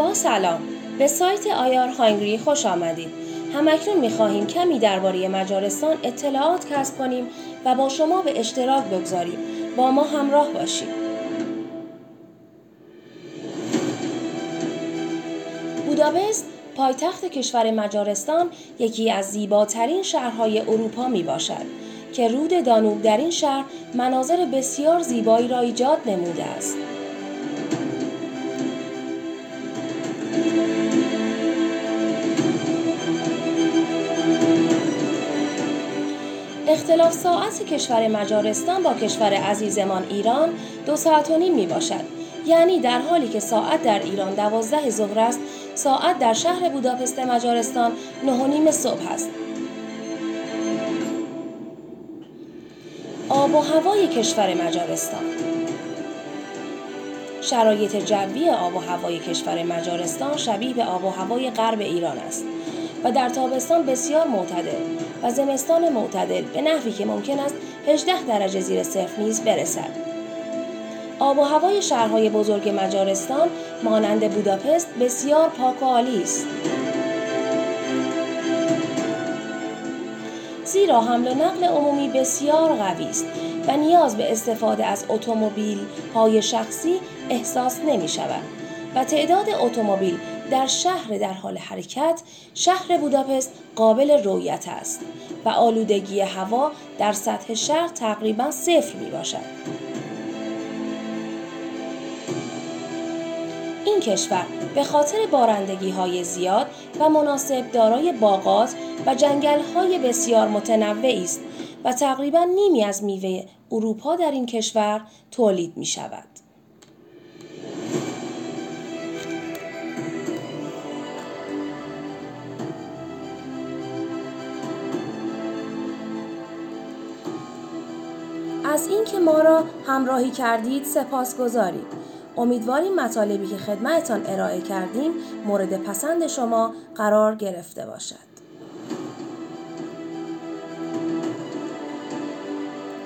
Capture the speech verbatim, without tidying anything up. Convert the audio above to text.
با سلام، به سایت آی آر هانگری خوش آمدید. همکنون می‌خواهیم کمی درباره مجارستان اطلاعات کسب کنیم و با شما به اشتراک بگذاریم. با ما همراه باشید. بوداپست، پایتخت کشور مجارستان، یکی از زیباترین شهرهای اروپا میباشد که رود دانوب در این شهر مناظر بسیار زیبایی را ایجاد نموده است. اختلاف ساعت کشور مجارستان با کشور عزیزمان ایران دو ساعت و نیم می باشد. یعنی در حالی که ساعت در ایران دوازده ظهر است، ساعت در شهر بوداپست مجارستان نه و نیم صبح است. آب و هوای کشور مجارستان. شرایط جوی آب و هوای کشور مجارستان شبیه به آب و هوای غرب ایران است و در تابستان بسیار معتدل و زمستان معتدل به نحوی که ممکن است هجده درجه زیر صفر نیز برسد. آب و هوای شهرهای بزرگ مجارستان مانند بوداپست بسیار پاک و عالی است. زیرا حمل و نقل عمومی بسیار قوی است و نیاز به استفاده از اتومبیل‌های شخصی احساس نمی شود و تعداد اتومبیل در شهر در حال حرکت شهر بوداپست قابل رؤیت است و آلودگی هوا در سطح شهر تقریباً صفر می باشد. این کشور به خاطر بارندگی‌های زیاد و مناسب دارای باغات و جنگل‌های بسیار متنوعی است و تقریباً نیمی از میوه اروپا در این کشور تولید می‌شود. از اینکه ما را همراهی کردید سپاسگزاریم. امیدواریم مطالبی که خدمتتان ارائه کردیم مورد پسند شما قرار گرفته باشد.